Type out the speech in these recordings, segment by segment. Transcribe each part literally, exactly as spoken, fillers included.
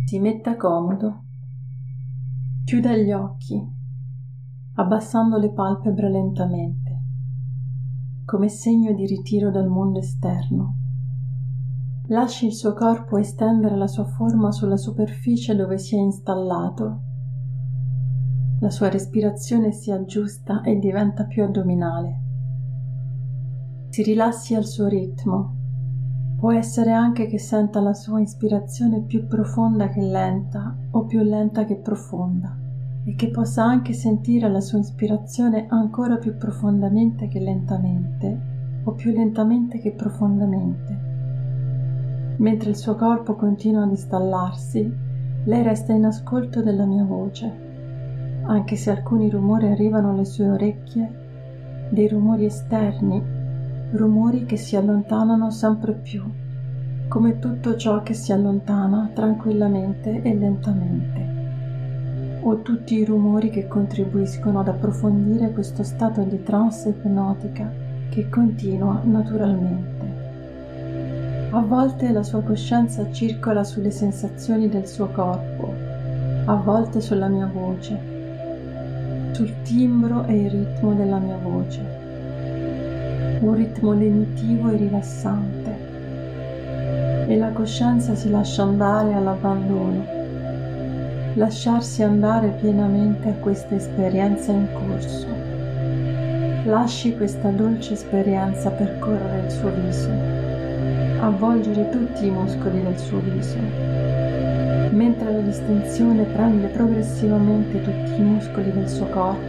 Si metta comodo, chiuda gli occhi, abbassando le palpebre lentamente, come segno di ritiro dal mondo esterno. Lasci il suo corpo estendere la sua forma sulla superficie dove si è installato. La sua respirazione si aggiusta e diventa più addominale. Si rilassi al suo ritmo. Può essere anche che senta la sua ispirazione più profonda che lenta o più lenta che profonda e che possa anche sentire la sua ispirazione ancora più profondamente che lentamente o più lentamente che profondamente. Mentre il suo corpo continua ad installarsi, lei resta in ascolto della mia voce, anche se alcuni rumori arrivano alle sue orecchie, dei rumori esterni, rumori che si allontanano sempre più, come tutto ciò che si allontana tranquillamente e lentamente, o tutti i rumori che contribuiscono ad approfondire questo stato di trance ipnotica che continua naturalmente. A volte la sua coscienza circola sulle sensazioni del suo corpo, a volte sulla mia voce, sul timbro e il ritmo della mia voce. Un ritmo lenitivo e rilassante, e la coscienza si lascia andare all'abbandono, lasciarsi andare pienamente a questa esperienza in corso. Lasci questa dolce esperienza percorrere il suo viso, avvolgere tutti i muscoli del suo viso, mentre la distensione prende progressivamente tutti i muscoli del suo corpo,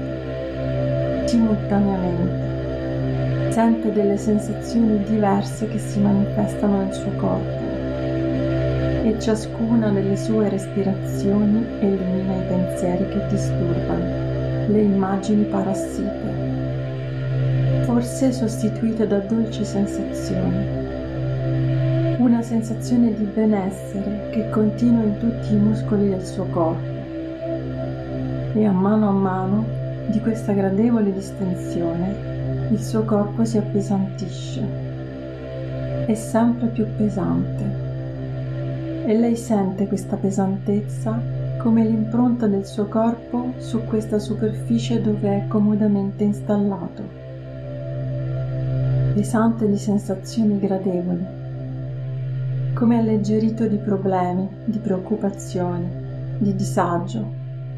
simultaneamente. Sente delle sensazioni diverse che si manifestano nel suo corpo e ciascuna delle sue respirazioni elimina i pensieri che disturbano, le immagini parassite, forse sostituite da dolci sensazioni. Una sensazione di benessere che continua in tutti i muscoli del suo corpo e a mano a mano di questa gradevole distensione il suo corpo si appesantisce, è sempre più pesante e lei sente questa pesantezza come l'impronta del suo corpo su questa superficie dove è comodamente installato, pesante di sensazioni gradevoli, come alleggerito di problemi, di preoccupazioni, di disagio.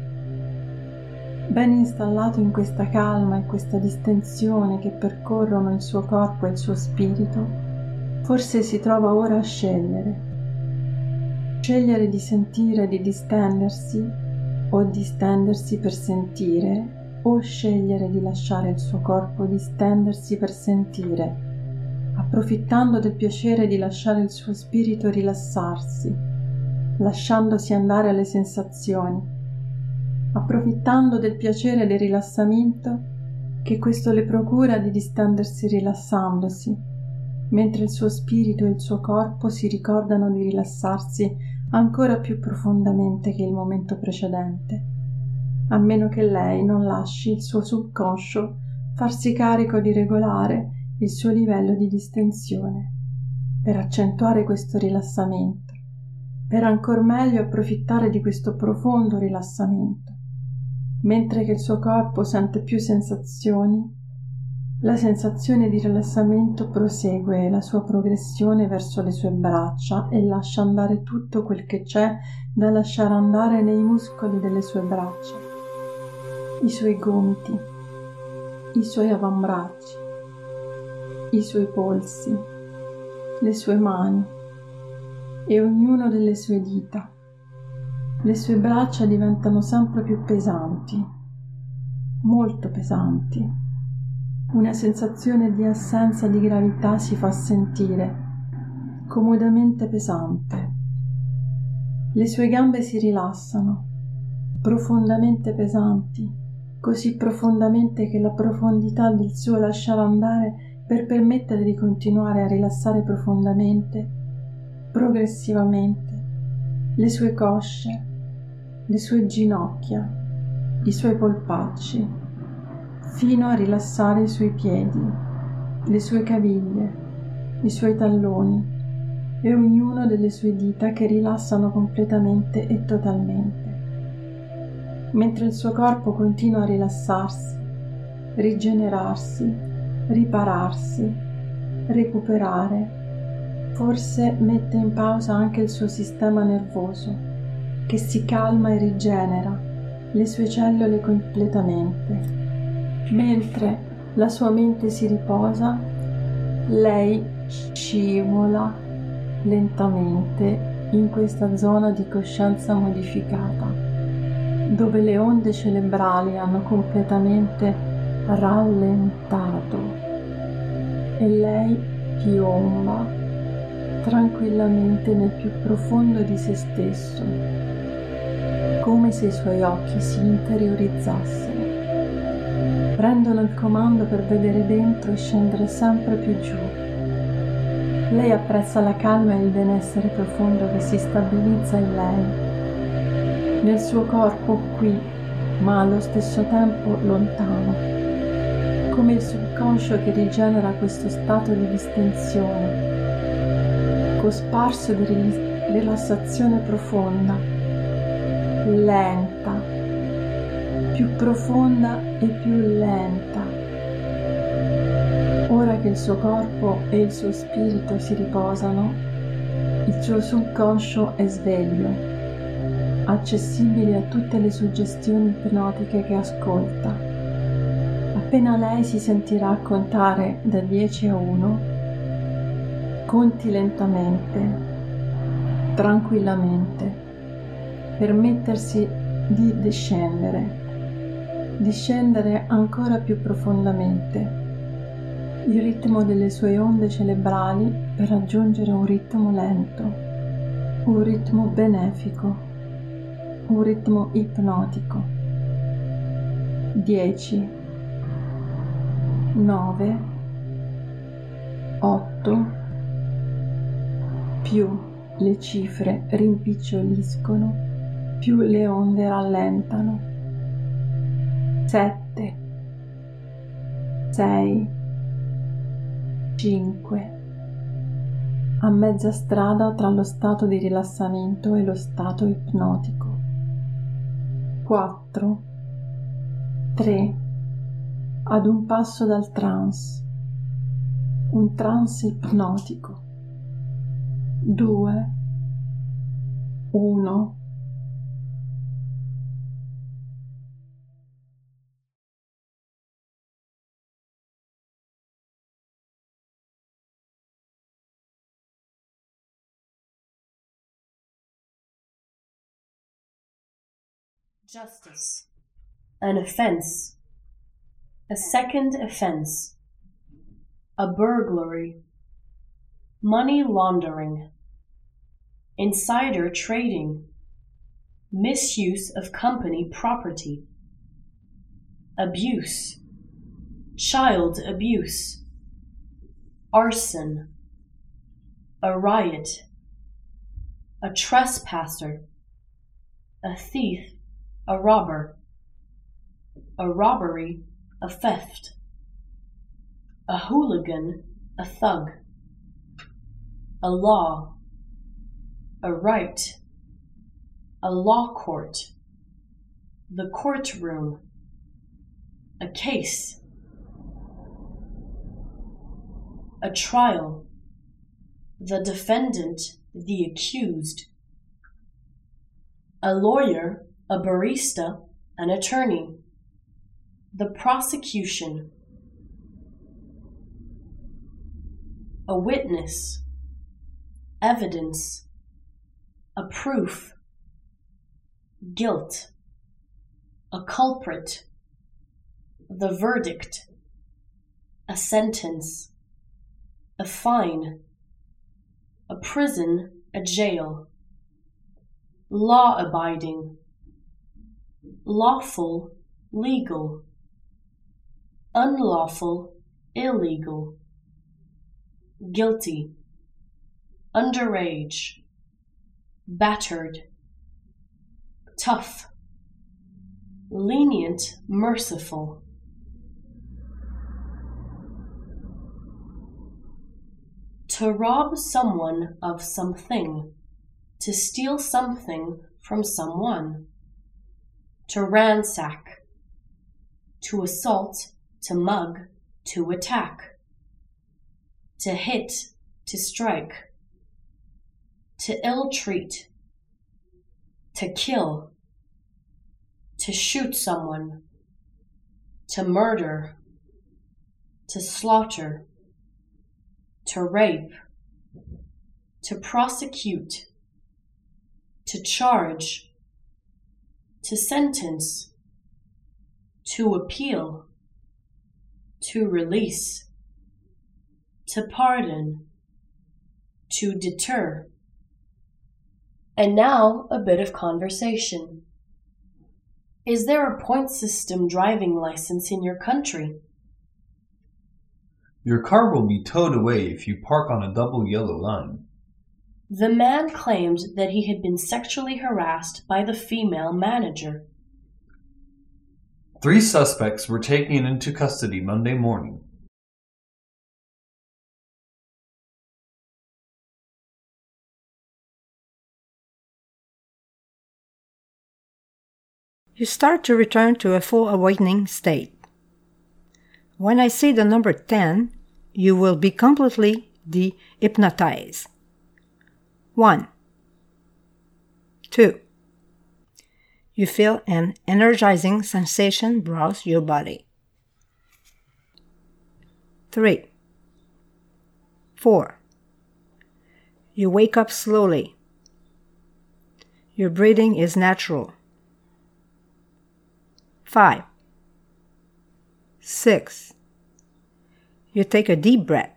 Ben installato in questa calma e questa distensione che percorrono il suo corpo e il suo spirito, forse si trova ora a scegliere. Scegliere di sentire di distendersi o distendersi per sentire, o scegliere di lasciare il suo corpo distendersi per sentire, approfittando del piacere di lasciare il suo spirito rilassarsi, lasciandosi andare alle sensazioni, approfittando del piacere del rilassamento che questo le procura di distendersi rilassandosi, mentre il suo spirito e il suo corpo si ricordano di rilassarsi ancora più profondamente che il momento precedente, a meno che lei non lasci il suo subconscio farsi carico di regolare il suo livello di distensione, per accentuare questo rilassamento, per ancor meglio approfittare di questo profondo rilassamento. Mentre che il suo corpo sente più sensazioni, la sensazione di rilassamento prosegue la sua progressione verso le sue braccia e lascia andare tutto quel che c'è da lasciare andare nei muscoli delle sue braccia, i suoi gomiti, i suoi avambracci, i suoi polsi, le sue mani e ognuno delle sue dita. Le sue braccia diventano sempre più pesanti, molto pesanti. Una sensazione di assenza di gravità si fa sentire, comodamente pesante. Le sue gambe si rilassano, profondamente pesanti, così profondamente che la profondità del suo lasciare andare per permettere di continuare a rilassare profondamente, progressivamente, le sue cosce, le sue ginocchia, i suoi polpacci, fino a rilassare i suoi piedi, le sue caviglie, i suoi talloni, e ognuno delle sue dita che rilassano completamente e totalmente, mentre il suo corpo continua a rilassarsi, rigenerarsi, ripararsi, recuperare. Forse mette in pausa anche il suo sistema nervoso, che si calma e rigenera le sue cellule completamente. Mentre la sua mente si riposa, lei scivola lentamente in questa zona di coscienza modificata, dove le onde cerebrali hanno completamente rallentato e lei piomba tranquillamente nel più profondo di se stesso, come se i suoi occhi si interiorizzassero, prendono il comando per vedere dentro e scendere sempre più giù. Lei apprezza la calma e il benessere profondo che si stabilizza in lei, nel suo corpo qui, ma allo stesso tempo lontano, come il subconscio che rigenera questo stato di distensione, cosparso di rilassazione profonda, lenta, più profonda e più lenta. Ora che il suo corpo e il suo spirito si riposano, il suo subconscio è sveglio, accessibile a tutte le suggestioni ipnotiche che ascolta. Appena lei si sentirà contare da dieci a uno, conti lentamente, tranquillamente, permettersi di discendere, discendere ancora più profondamente il ritmo delle sue onde cerebrali per raggiungere un ritmo lento, un ritmo benefico, un ritmo ipnotico. dieci, nove, otto, più le cifre rimpiccioliscono, più le onde rallentano. sette, sei, cinque. A mezza strada tra lo stato di rilassamento e lo stato ipnotico. quattro, tre. Ad un passo dal trance, un trance ipnotico. due, uno. Justice. An offense. A second offense. A burglary. Money laundering. Insider trading. Misuse of company property. Abuse. Child abuse. Arson. A riot. A trespasser. A thief. A robber. A robbery. A theft. A hooligan. A thug. A law. A right. A law court. The courtroom. A case. A trial. The defendant. The accused. A lawyer. A barrister. An attorney. The prosecution. A witness. Evidence. A proof. Guilt. A culprit. The verdict. A sentence. A fine. A prison. A jail. Law-abiding. Lawful. Legal. Unlawful. Illegal. Guilty. Underage. Battered. Tough. Lenient, merciful. To rob someone of something. To steal something from someone. To ransack. To assault, to mug, to attack. To hit, to strike. To ill-treat. To kill. To shoot someone. To murder. To slaughter. To rape. To prosecute. To charge. To sentence. To appeal. To release. To pardon. To deter. And now a bit of conversation. Is there a point system driving license in your country? Your car will be towed away if you park on a double yellow line. The man claimed that he had been sexually harassed by the female manager. Three suspects were taken into custody Monday morning. You start to return to a full awakening state. When I say the number ten, you will be completely de-hypnotized. One. Two. You feel an energizing sensation browse your body. Three. Four. You wake up slowly. Your breathing is natural. Five. Six. You take a deep breath.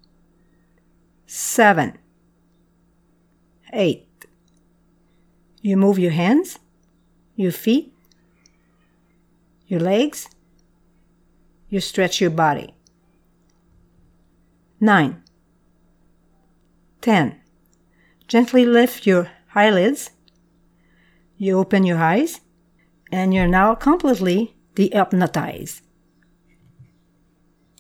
Seven. Eight. You move your hands, your feet, your legs. You stretch your body. Nine. Ten. Gently lift your eyelids. You open your eyes, and you're now completely de-hypnotized.